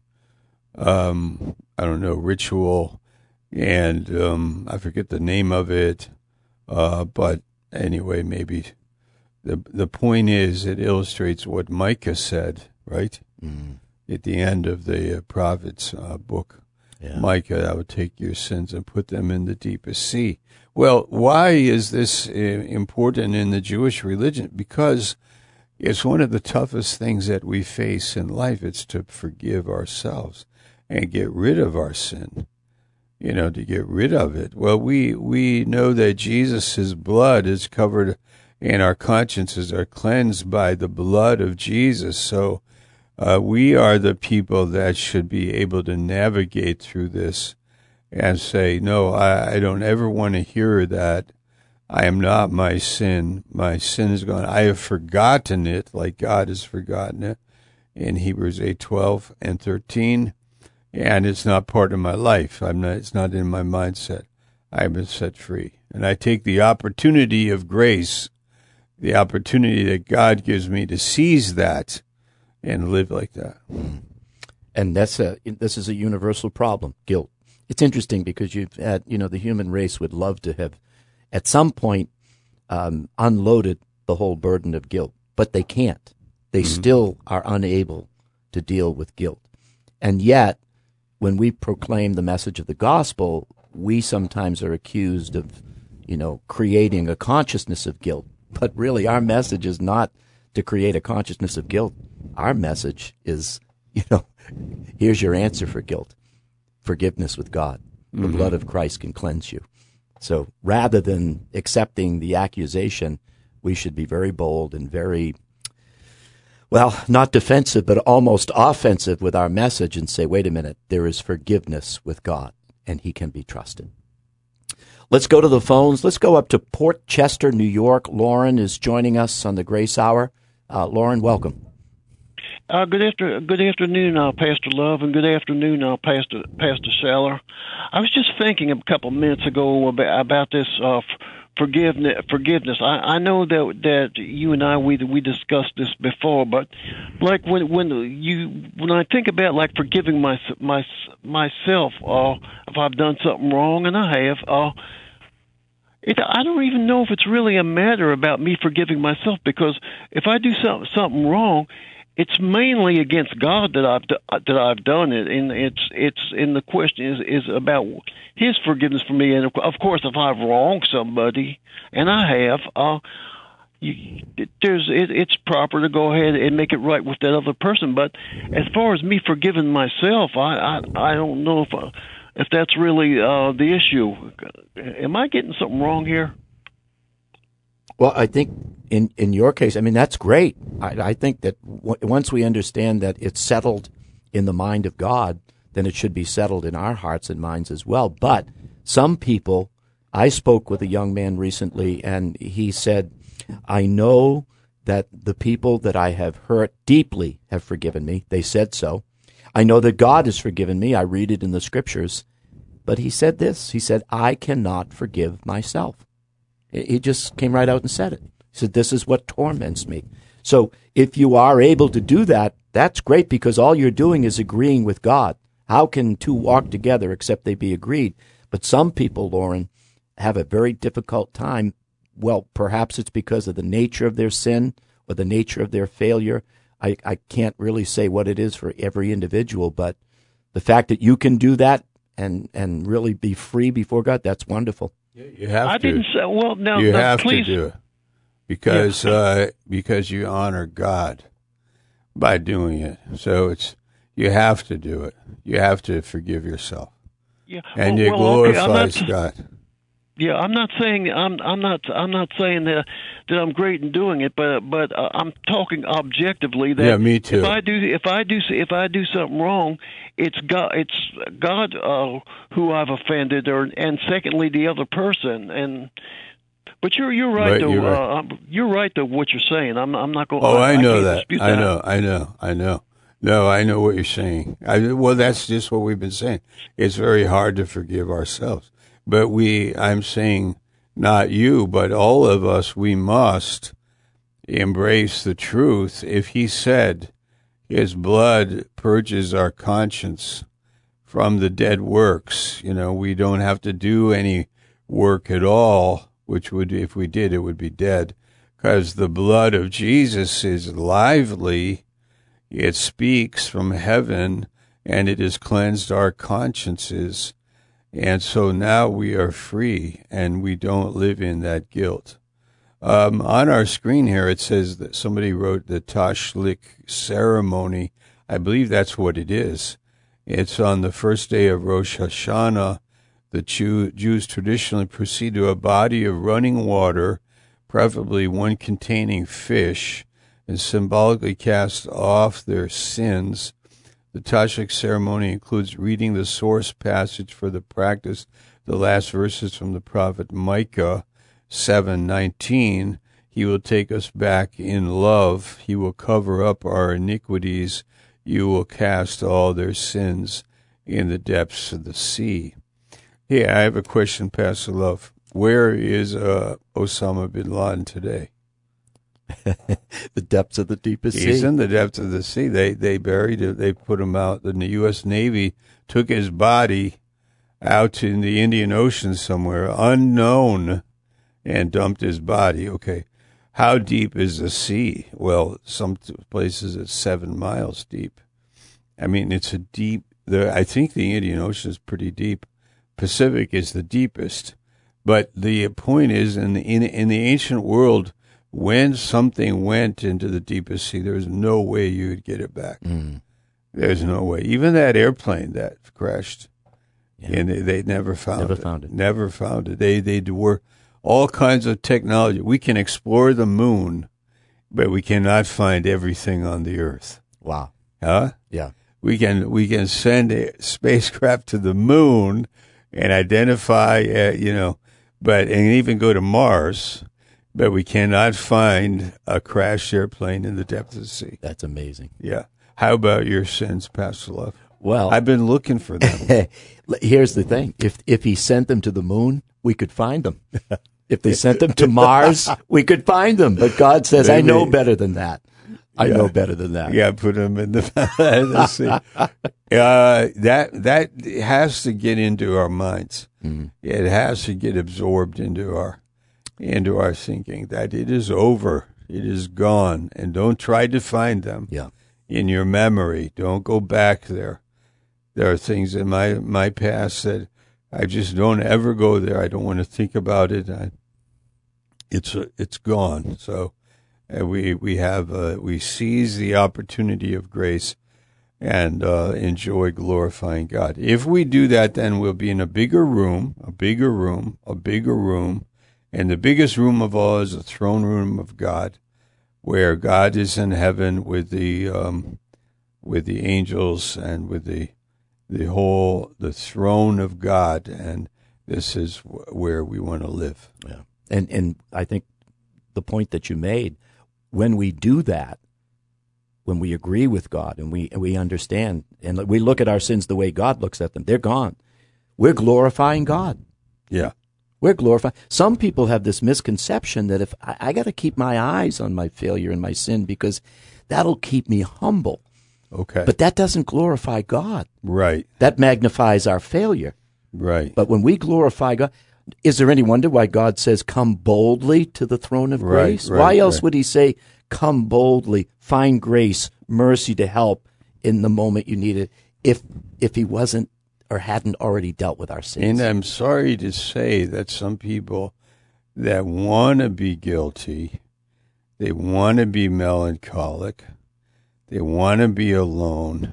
um, I don't know, ritual, and um, I forget the name of it, uh, but anyway, maybe. The the point is, it illustrates what Micah said, right? Mm. At the end of the uh, prophet's uh, book. Yeah. Micah, I would take your sins and put them in the deepest sea. Well, why is this important in the Jewish religion? Because it's one of the toughest things that we face in life. It's to forgive ourselves and get rid of our sin, you know, to get rid of it. Well, we, we know that Jesus' blood is covered and our consciences are cleansed by the blood of Jesus. So uh, we are the people that should be able to navigate through this and say, no, I, I don't ever want to hear that. I am not my sin. My sin is gone. I have forgotten it like God has forgotten it in Hebrews eight twelve and thirteen, and it's not part of my life. I'm not. It's not in my mindset. I have been set free. And I take the opportunity of grace, the opportunity that God gives me to seize that and live like that.
And that's a, this is a universal problem, guilt. It's interesting because you've had, you know, the human race would love to have, at some point, um, unloaded the whole burden of guilt, but they can't. They mm-hmm. still are unable to deal with guilt. And yet, when we proclaim the message of the gospel, we sometimes are accused of, you know, creating a consciousness of guilt. But really, our message is not to create a consciousness of guilt. Our message is, you know, here's your answer for guilt. Forgiveness with God. The mm-hmm. blood of Christ can cleanse you. So rather than accepting the accusation, we should be very bold and very, well, not defensive, but almost offensive with our message and say, wait a minute, there is forgiveness with God, and he can be trusted. Let's go to the phones. Let's go up to Port Chester, New York. Lauren is joining us on the Grace Hour. Uh, Lauren, welcome.
Uh, good after good afternoon, uh, Pastor Love, and good afternoon, uh, Pastor Pastor Saller. I was just thinking a couple minutes ago about, about this uh, forgiveness. Forgiveness. I, I know that that you and I we we discussed this before, but like when when you when I think about like forgiving my my myself, uh, if I've done something wrong, and I have. Uh, It, I don't even know if it's really a matter about me forgiving myself, because if I do some, something wrong, it's mainly against God that I've that I've done it, and it's it's and the question is is about His forgiveness for me. And of course, if I've wronged somebody, and I have, uh, you, it, there's it, it's proper to go ahead and make it right with that other person. But as far as me forgiving myself, I I, I don't know if. I, If that's really uh, the issue. Am I getting something wrong here?
Well, I think in, in your case, I mean, that's great. I, I think that w- once we understand that it's settled in the mind of God, then it should be settled in our hearts and minds as well. But some people, I spoke with a young man recently, and he said, I know that the people that I have hurt deeply have forgiven me. They said so. I know that God has forgiven me. I read it in the scriptures. But he said this. He said, I cannot forgive myself. He just came right out and said it. He said, this is what torments me. So if you are able to do that, that's great, because all you're doing is agreeing with God. How can two walk together except they be agreed? But some people, Lauren, have a very difficult time. Well, perhaps it's because of the nature of their sin or the nature of their failure. I, I can't really say what it is for every individual, but the fact that you can do that and, and really be free before God, that's wonderful.
You have
I
to.
didn't say, well, no,
you
no,
have
please.
to do it because yeah. uh, because you honor God by doing it. So it's you have to do it. You have to forgive yourself,
yeah.
and
well,
it
well,
glorifies
okay,
God.
Yeah, I'm not saying I'm I'm not I'm not saying that that I'm great in doing it, but but uh, I'm talking objectively that
yeah, me too.
if I do if I do if I do something wrong, it's God it's God uh, who I've offended, or and secondly the other person. And but you're you're right
right,
though
you're right.
Uh, you're right though what you're saying. I'm I'm not going.
Oh, I, I know
I
that.
that.
I know. I know. I know. No, I know what you're saying. I, well, that's just what we've been saying. It's very hard to forgive ourselves, but we. I'm saying. Not you, but all of us, we must embrace the truth. If he said his blood purges our conscience from the dead works, you know, we don't have to do any work at all, which would, if we did, it would be dead, because the blood of Jesus is lively. It speaks from heaven, and it has cleansed our consciences. And so now we are free, and we don't live in that guilt. Um, on our screen here, it says that somebody wrote the Tashlich ceremony. I believe that's what it is. It's on the first day of Rosh Hashanah. The Jew, Jews traditionally proceed to a body of running water, preferably one containing fish, and symbolically cast off their sins. The Tashlich ceremony includes reading the source passage for the practice, the last verses from the prophet Micah seven nineteen. He will take us back in love. He will cover up our iniquities. You will cast all their sins in the depths of the sea. Hey, I have a question, Pastor Love. Where is uh, Osama bin Laden today?
The depths of the deepest
He's
sea.
He's in the depths of the sea. They they buried him. They put him out. And the U S Navy took his body out in the Indian Ocean somewhere, unknown, and dumped his body. Okay. How deep is the sea? Well, some places it's seven miles deep. I mean, it's a deep, the, I think the Indian Ocean is pretty deep. Pacific is the deepest. But the point is, in the, in, in the ancient world, when something went into the deepest sea, there's no way you would get it back.
Mm.
There's no way. Even that airplane that crashed,
Yeah.
and they, they never found
Never
it.
found it.
Never found it. They they were all kinds of technology. We can explore the moon, but we cannot find everything on the Earth.
Wow.
Huh?
Yeah.
We can we can send a spacecraft to the moon and identify, uh, you know, but and even go to Mars, but we cannot find a crashed airplane in the depths of the sea.
That's amazing.
Yeah. How about your sins, Pastor Love?
Well,
I've been looking for them.
Here's the thing. If if he sent them to the moon, we could find them. If they sent them to Mars, we could find them. But God says, I know better than that. I
Yeah.
know better than that.
Yeah, put them in the, the sea. Uh, that that has to get into our minds.
Mm-hmm.
It has to get absorbed into our into our thinking that it is over, it is gone, and don't try to find them
Yeah.
in your memory. Don't go back there. There are things in my my past that I just don't ever go there. I don't want to think about it. I, it's uh, it's gone. So uh, we we have uh, we seize the opportunity of grace and uh, enjoy glorifying God. If we do that, then we'll be in a bigger room, a bigger room, a bigger room, and the biggest room of all is the throne room of God, where God is in heaven with the um, with the angels and with the the whole the throne of God, and this is w- where we want to live.
Yeah. And and I think the point that you made, when we do that, when we agree with God and we and we understand and we look at our sins the way God looks at them, they're gone. We're glorifying God.
Yeah.
We're glorifying. Some people have this misconception that if I, I got to keep my eyes on my failure and my sin because that'll keep me humble.
Okay.
But that doesn't glorify God.
Right.
That magnifies our failure.
Right.
But when we glorify God, is there any wonder why God says, come boldly to the throne of
Right,
grace?
right,
Why else
right.
would he say, come boldly, find grace, mercy to help in the moment you need it, if if he wasn't or hadn't already dealt with our sins?
And I'm sorry to say that some people that want to be guilty, they want to be melancholic, they want to be alone,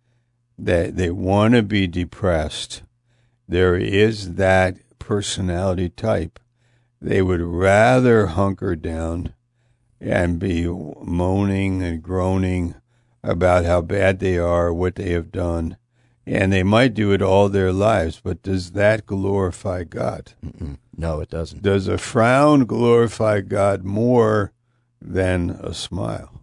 that they want to be depressed. There is that personality type. They would rather hunker down and be moaning and groaning about how bad they are, what they have done. And they might do it all their lives, but does that glorify God?
Mm-mm. No, it doesn't.
Does a frown glorify God more than a smile?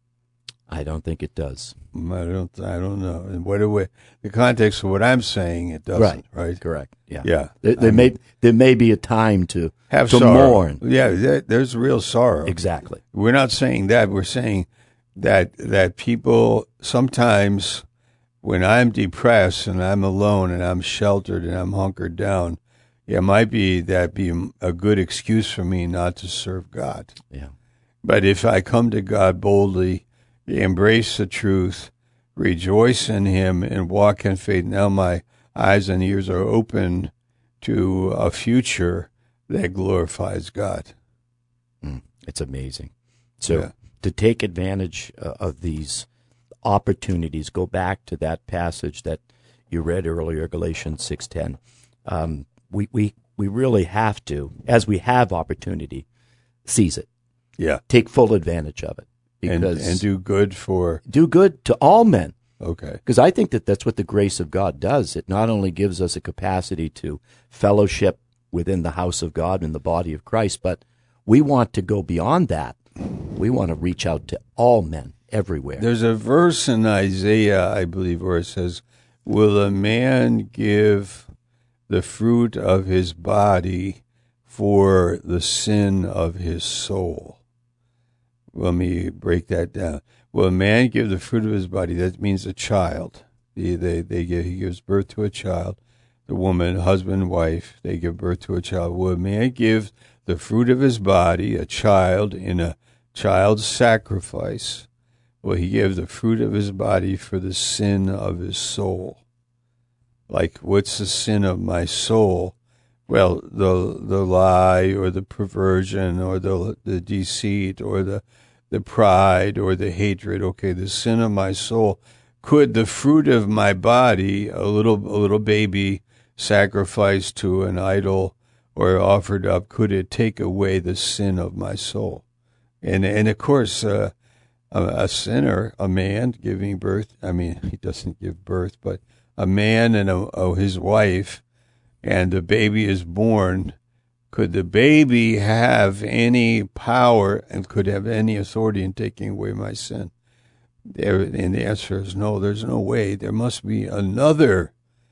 I don't think it does.
I don't. I don't know. And what do we, the context of what I'm saying, it doesn't.
Right.
Right.
Correct. Yeah.
Yeah.
There, there
I
may
mean,
there may be a time to
have
to
sorrow.
mourn.
Yeah. There, there's real sorrow.
Exactly.
We're not saying that. We're saying that that people sometimes, when I'm depressed and I'm alone and I'm sheltered and I'm hunkered down, it might be that be a good excuse for me not to serve God.
Yeah.
But if I come to God boldly, embrace the truth, rejoice in him, and walk in faith. Now my eyes and ears are open to a future that glorifies God.
Mm, it's amazing. So
Yeah.
to take advantage uh, of these opportunities, go back to that passage that you read earlier, Galatians six ten. Um, we, we, we really have to, as we have opportunity, seize it.
Yeah.
Take full advantage of it.
And,
Because
and do good for,
do good to all men.
okay.
Because I think that that's what the grace of God does. It not only gives us a capacity to fellowship within the house of God and the body of Christ, but we want to go beyond that. We want to reach out to all men everywhere.
There's a verse in Isaiah, I believe, where it says, will a man give the fruit of his body for the sin of his soul? Let me break that down. Will a man give the fruit of his body? That means a child. They, they, they give, he gives birth to a child. The woman, husband, wife, they give birth to a child. Will a man give the fruit of his body, a child, in a child's sacrifice? Will he give the fruit of his body for the sin of his soul? Like, what's the sin of my soul? Well, the the lie or the perversion or the the deceit or the the pride or the hatred. Okay, the sin of my soul. Could the fruit of my body, a little a little baby sacrificed to an idol or offered up, could it take away the sin of my soul? And and of course, uh, a, a sinner, a man giving birth. I mean, he doesn't give birth, but a man and a, a, his wife, and the baby is born. Could the baby have any power and could have any authority in taking away my sin? There, and the answer is no. There's no way. There must be another,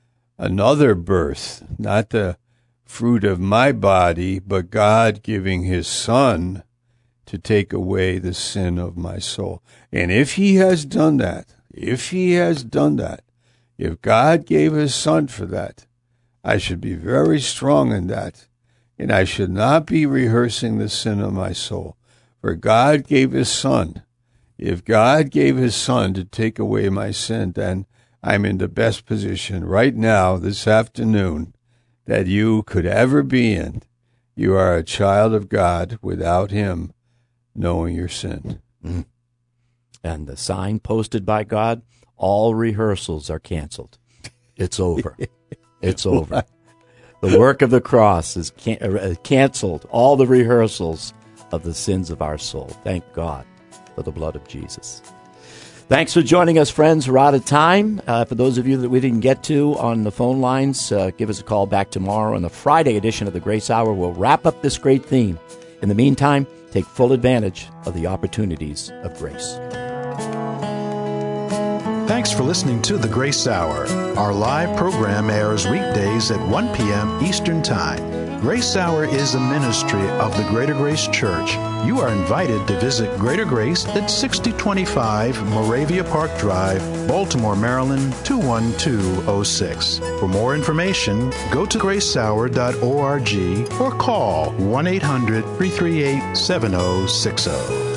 another birth, not the fruit of my body, but God giving his Son to take away the sin of my soul. And if he has done that, if he has done that, if God gave his Son for that, I should be very strong in that. And I should not be rehearsing the sin of my soul. For God gave his Son. If God gave his Son to take away my sin, then I'm in the best position right now, this afternoon, that you could ever be in. You are a child of God without him knowing your sin.
Mm. And the sign posted by God, all rehearsals are canceled. It's over. It's over. The work of the cross is can- uh, canceled. All the rehearsals of the sins of our soul. Thank God for the blood of Jesus. Thanks for joining us, friends. We're out of time. Uh, for those of you that we didn't get to on the phone lines, uh, give us a call back tomorrow on the Friday edition of the Grace Hour. We'll wrap up this great theme. In the meantime, take full advantage of the opportunities of grace.
Thanks for listening to The Grace Hour. Our live program airs weekdays at one p.m. Eastern Time. Grace Hour is a ministry of the Greater Grace Church. You are invited to visit Greater Grace at sixty twenty-five Moravia Park Drive, Baltimore, Maryland, two one two oh six. For more information, go to grace hour dot org or call one eight hundred, three three eight, seven oh six oh.